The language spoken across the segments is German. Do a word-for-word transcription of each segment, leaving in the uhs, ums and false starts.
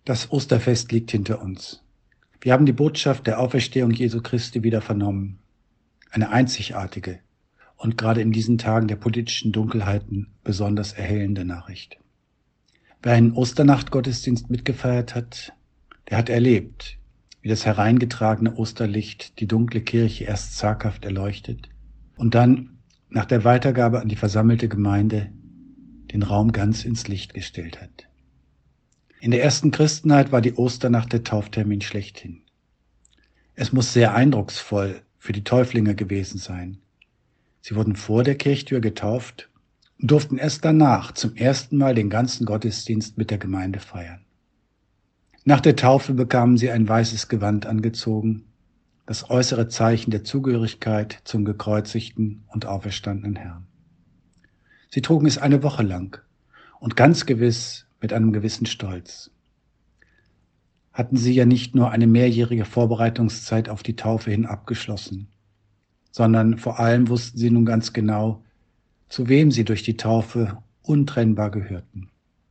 Das Osterfest liegt hinter uns. Wir haben die Botschaft der Auferstehung Jesu Christi wieder vernommen. Eine einzigartige und gerade in diesen Tagen der politischen Dunkelheiten besonders erhellende Nachricht. Wer einen Osternachtgottesdienst mitgefeiert hat, der hat erlebt, wie das hereingetragene Osterlicht die dunkle Kirche erst zaghaft erleuchtet und dann, nach der Weitergabe an die versammelte Gemeinde, den Raum ganz ins Licht gestellt hat. In der ersten Christenheit war die Osternacht der Tauftermin schlechthin. Es muss sehr eindrucksvoll für die Täuflinge gewesen sein. Sie wurden vor der Kirchtür getauft und durften erst danach zum ersten Mal den ganzen Gottesdienst mit der Gemeinde feiern. Nach der Taufe bekamen sie ein weißes Gewand angezogen, das äußere Zeichen der Zugehörigkeit zum gekreuzigten und auferstandenen Herrn. Sie trugen es eine Woche lang und ganz gewiss mit einem gewissen Stolz. Hatten sie ja nicht nur eine mehrjährige Vorbereitungszeit auf die Taufe hin abgeschlossen, sondern vor allem wussten sie nun ganz genau, zu wem sie durch die Taufe untrennbar gehörten.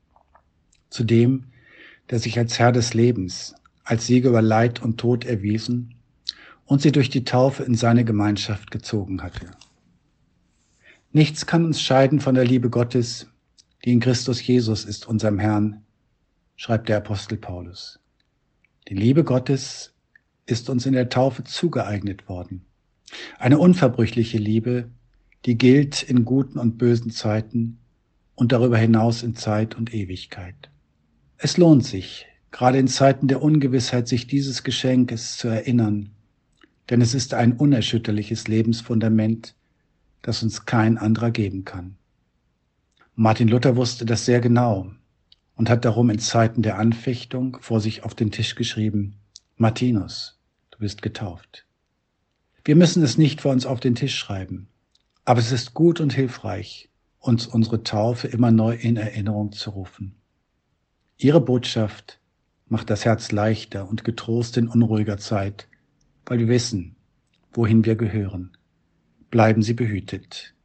Zu dem, der sich als Herr des Lebens, als Sieger über Leid und Tod erwiesen und sie durch die Taufe in seine Gemeinschaft gezogen hatte. Nichts kann uns scheiden von der Liebe Gottes, die in Christus Jesus ist, unserem Herrn, schreibt der Apostel Paulus. Die Liebe Gottes ist uns in der Taufe zugeeignet worden. Eine unverbrüchliche Liebe, die gilt in guten und bösen Zeiten und darüber hinaus in Zeit und Ewigkeit. Es lohnt sich, gerade in Zeiten der Ungewissheit, sich dieses Geschenkes zu erinnern, denn es ist ein unerschütterliches Lebensfundament, das uns kein anderer geben kann. Martin Luther wusste das sehr genau und hat darum in Zeiten der Anfechtung vor sich auf den Tisch geschrieben: Martinus, du bist getauft. Wir müssen es nicht vor uns auf den Tisch schreiben, aber es ist gut und hilfreich, uns unsere Taufe immer neu in Erinnerung zu rufen. Ihre Botschaft macht das Herz leichter und getrost in unruhiger Zeit, weil wir wissen, wohin wir gehören. Bleiben Sie behütet.